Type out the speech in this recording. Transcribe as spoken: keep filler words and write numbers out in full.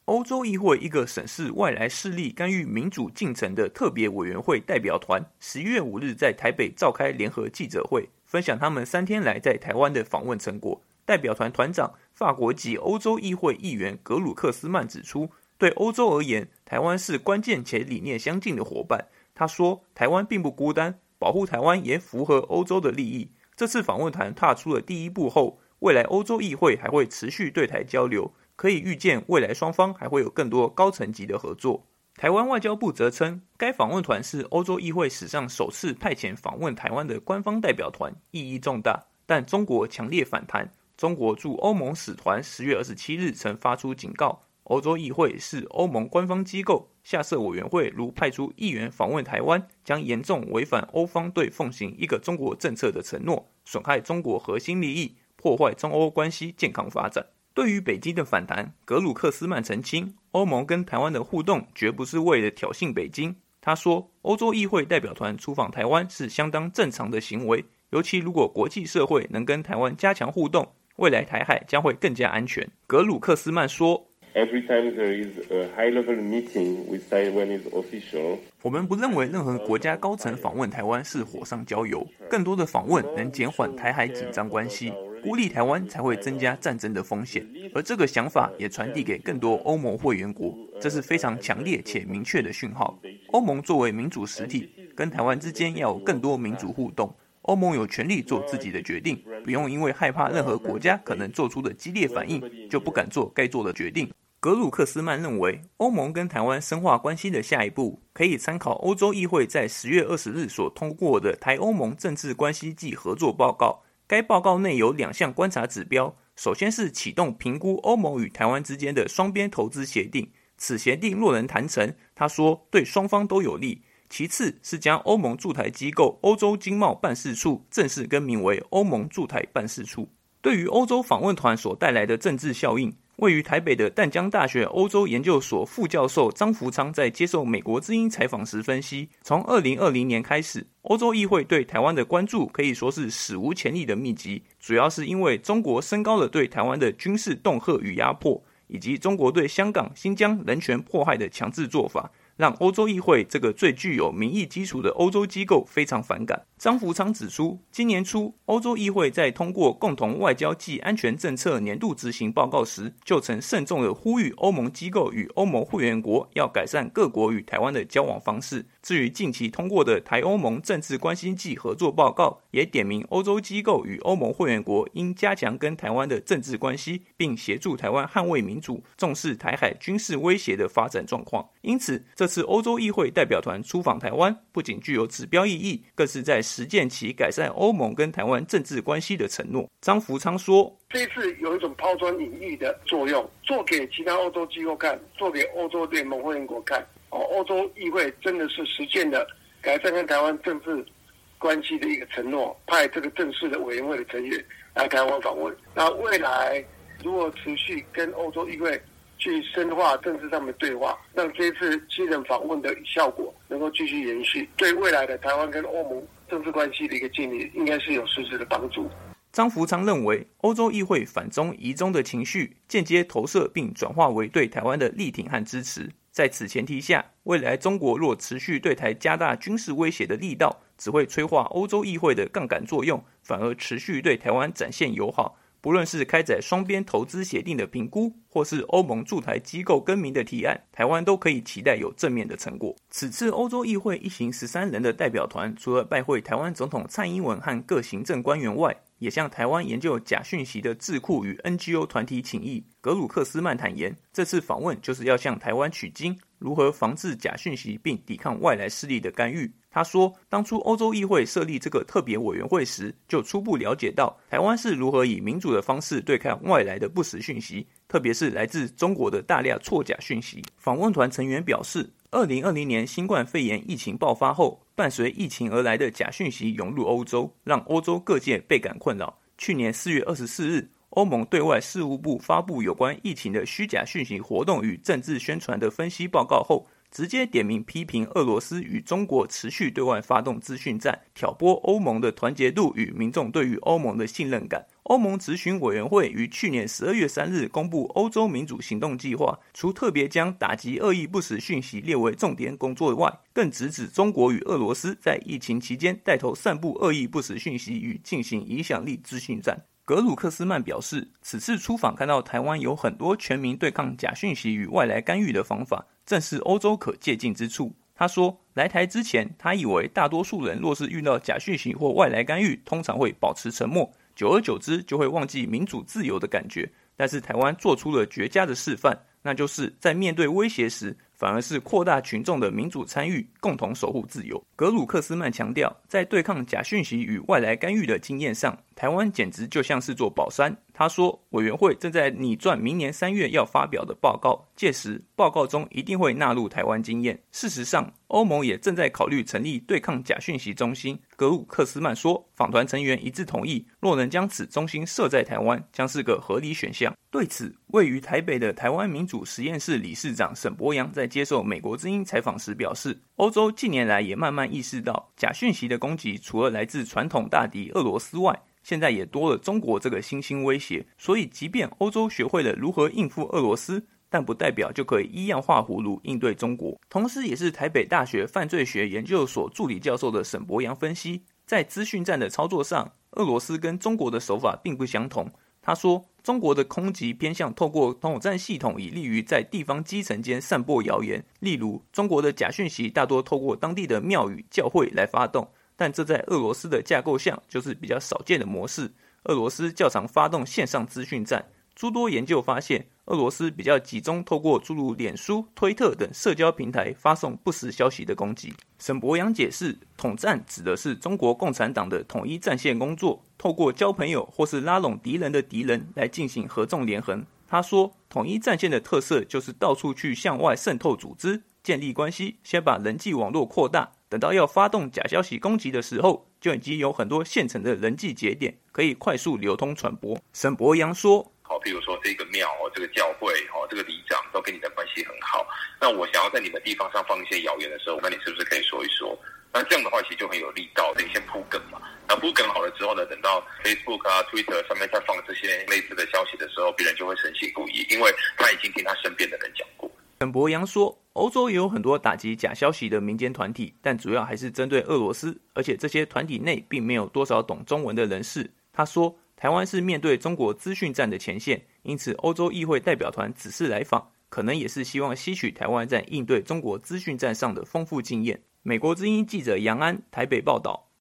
欧洲议会一个审视外来势力干预民主进程的特别委员会代表团十一月五日在台北召开联合记者会，分享他们三天来在台湾的访问成果。代表团团长法国籍欧洲议会议员格鲁克斯曼指出，对欧洲而言，台湾是关键且理念相近的伙伴。他说，台湾并不孤单，保护台湾也符合欧洲的利益。这次访问团踏出了第一步后，未来欧洲议会还会持续对台交流，可以预见未来双方还会有更多高层级的合作。台湾外交部则称，该访问团是欧洲议会史上首次派遣访问台湾的官方代表团，意义重大，但中国强烈反弹。中国驻欧盟使团十月二十七日曾发出警告，欧洲议会是欧盟官方机构，下设委员会如派出议员访问台湾，将严重违反欧方对奉行一个中国政策的承诺，损害中国核心利益，破坏中欧关系健康发展。对于北京的反弹，格鲁克斯曼澄清，欧盟跟台湾的互动绝不是为了挑衅北京。他说，欧洲议会代表团出访台湾是相当正常的行为，尤其如果国际社会能跟台湾加强互动，未来台海将会更加安全。格鲁克斯曼说， Every time there is a high-level meeting with Taiwanese official, 我们不认为任何国家高层访问台湾是火上浇油，更多的访问能减缓台海紧张关系，孤立台湾才会增加战争的风险。而这个想法也传递给更多欧盟会员国，这是非常强烈且明确的讯号。欧盟作为民主实体，跟台湾之间要有更多民主互动。欧盟有权利做自己的决定，不用因为害怕任何国家可能做出的激烈反应，就不敢做该做的决定。格鲁克斯曼认为，欧盟跟台湾深化关系的下一步，可以参考欧洲议会在十月二十日所通过的台欧盟政治关系暨合作报告。该报告内有两项观察指标，首先是启动评估欧盟与台湾之间的双边投资协定，此协定若能谈成，他说对双方都有利。其次是将欧盟驻台机构欧洲经贸办事处正式更名为欧盟驻台办事处。对于欧洲访问团所带来的政治效应，位于台北的淡江大学欧洲研究所副教授张福昌在接受美国之音采访时分析，从二零二零年开始，欧洲议会对台湾的关注可以说是史无前例的密集，主要是因为中国升高了对台湾的军事恫吓与压迫，以及中国对香港、新疆人权迫害的强制做法，让欧洲议会这个最具有民意基础的欧洲机构非常反感。张福昌指出，今年初欧洲议会在通过共同外交暨安全政策年度执行报告时，就曾慎重地呼吁欧盟机构与欧盟会员国要改善各国与台湾的交往方式。至于近期通过的台欧盟政治关系暨合作报告，也点名欧洲机构与欧盟会员国应加强跟台湾的政治关系，并协助台湾捍卫民主，重视台海军事威胁的发展状况。因此，这次欧洲议会代表团出访台湾，不仅具有指标意义，更是在实践其改善欧盟跟台湾政治关系的承诺。张福昌说， 这一次有一种抛砖引玉的作用，做给其他欧洲机构看，做给欧洲联盟会员国看。哦，欧洲议会真的是实践了改善跟台湾政治关系的一个承诺，派这个正式的委员会的成员来台湾访问。那未来如果持续跟欧洲议会去深化政治上面的对话，让这一次七人访问的效果能够继续延续，对未来的台湾跟欧盟政治关系的一个建立，应该是有实质的帮助。 张福昌认为，欧洲议会反中疑中的情绪间接投射并转化为对台湾的力挺和支持。在此前提下，未来中国若持续对台加大军事威胁的力道，只会催化欧洲议会的杠杆作用，反而持续对台湾展现友好。不论是开展双边投资协定的评估，或是欧盟驻台机构更名的提案，台湾都可以期待有正面的成果。此次欧洲议会一行十三人的代表团，除了拜会台湾总统蔡英文和各行政官员外，也向台湾研究假讯息的智库与 N G O 团体请益。格鲁克斯曼坦言，这次访问就是要向台湾取经，如何防治假讯息并抵抗外来势力的干预。他说，当初欧洲议会设立这个特别委员会时，就初步了解到台湾是如何以民主的方式对抗外来的不实讯息，特别是来自中国的大量错假讯息。访问团成员表示，二零二零年新冠肺炎疫情爆发后，伴随疫情而来的假讯息涌入欧洲，让欧洲各界倍感困扰。去年四月二十四日，欧盟对外事务部发布有关疫情的虚假讯息活动与政治宣传的分析报告后， 直接点名批评俄罗斯与中国持续对外发动资讯战，挑拨欧盟的团结度与民众对于欧盟的信任感。欧盟质询委员会于去年十二月三日公布欧洲民主行动计划，除特别将打击恶意不实讯息列为重点工作外，更直指中国与俄罗斯在疫情期间带头散布恶意不实讯息与进行影响力资讯战。格鲁克斯曼表示，此次出访看到台湾有很多全民对抗假讯息与外来干预的方法，正是欧洲可借鉴之处。他说，来台之前，他以为大多数人若是遇到假讯息或外来干预，通常会保持沉默，久而久之就会忘记民主自由的感觉。但是台湾做出了绝佳的示范，那就是在面对威胁时，反而是扩大群众的民主参与，共同守护自由。格鲁克斯曼强调，在对抗假讯息与外来干预的经验上，台湾简直就像是座宝山。他说，委员会正在拟撰明年三月要发表的报告，届时报告中一定会纳入台湾经验。事实上，欧盟也正在考虑成立对抗假讯息中心。格鲁克斯曼说，访团成员一致同意，若能将此中心设在台湾，将是个合理选项。对此，位于台北的台湾民主实验室理事长沈伯洋在接受美国之音采访时表示，欧洲近年来也慢慢意识到，假讯息的攻击除了来自传统大敌俄罗斯外，现在也多了中国这个新兴威胁。所以即便欧洲学会了如何应付俄罗斯，但不代表就可以一样画葫芦应对中国。同时也是台北大学犯罪学研究所助理教授的沈伯洋分析，在资讯战的操作上，俄罗斯跟中国的手法并不相同。他说，中国的空袭偏向透过统战系统，以利于在地方基层间散播谣言。例如，中国的假讯息大多透过当地的庙宇、教会来发动，但这在俄罗斯的架构下就是比较少见的模式。俄罗斯较常发动线上资讯战，诸多研究发现，俄罗斯比较集中透过诸如脸书、推特等社交平台发送不实消息的攻击。沈伯洋解释，统战指的是中国共产党的统一战线工作，透过交朋友或是拉拢敌人的敌人来进行合纵连横。他说，统一战线的特色就是到处去向外渗透组织，建立关系，先把人际网络扩大，等到要发动假消息攻击的时候，就已经有很多现成的人际节点可以快速流通传播。沈伯洋说， 好，比如说这个庙、这个教会、这个里长都跟你的关系很好，那我想要在你们地方上放一些谣言的时候，那你是不是可以说一说？那这样的话其实就很有力道，等于先铺梗嘛。那铺梗好了之后呢，等到 Facebook 啊、Twitter 上面再放这些类似的消息的时候，别人就会深信不疑，因为他已经听他身边的人讲过。 沈伯洋说，欧洲也有很多打击假消息的民间团体，但主要还是针对俄罗斯，而且这些团体内并没有多少懂中文的人士。他说，台湾是面对中国资讯战的前线，因此欧洲议会代表团此次来访，可能也是希望吸取台湾在应对中国资讯战上的丰富经验。美国之音记者杨安台北报道。